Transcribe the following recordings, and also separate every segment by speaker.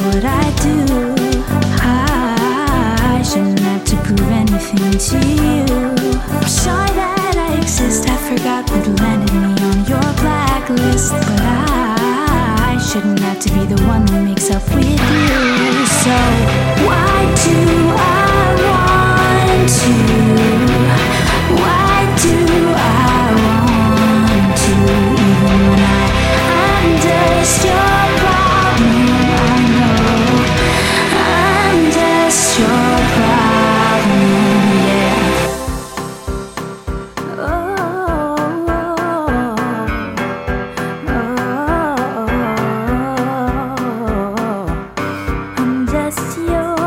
Speaker 1: what I do. I shouldn't have to prove anything to you. I'm sorry that I exist. I forgot what landed me on your blacklist. But I shouldn't have to be the one that makes up with you. So why do I want to? Why do I want to? Even when I just your problem, I know I'm just your problem, yeah. I'm just your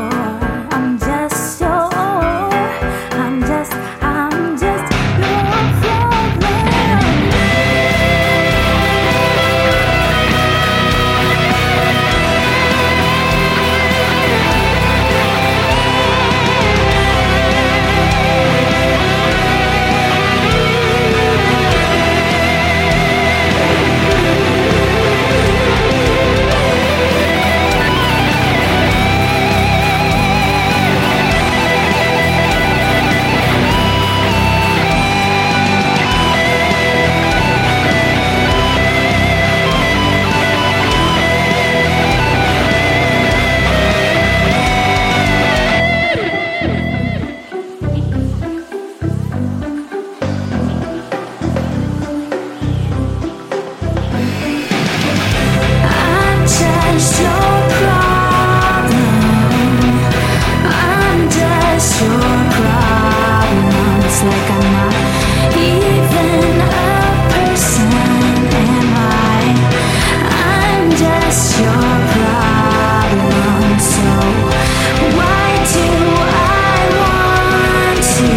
Speaker 1: like I'm not even a person, am I? I'm just your problem. So why do I want to?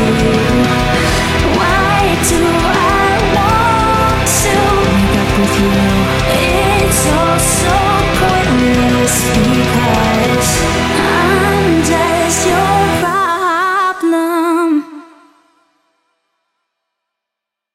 Speaker 1: Why do I want to make up with you?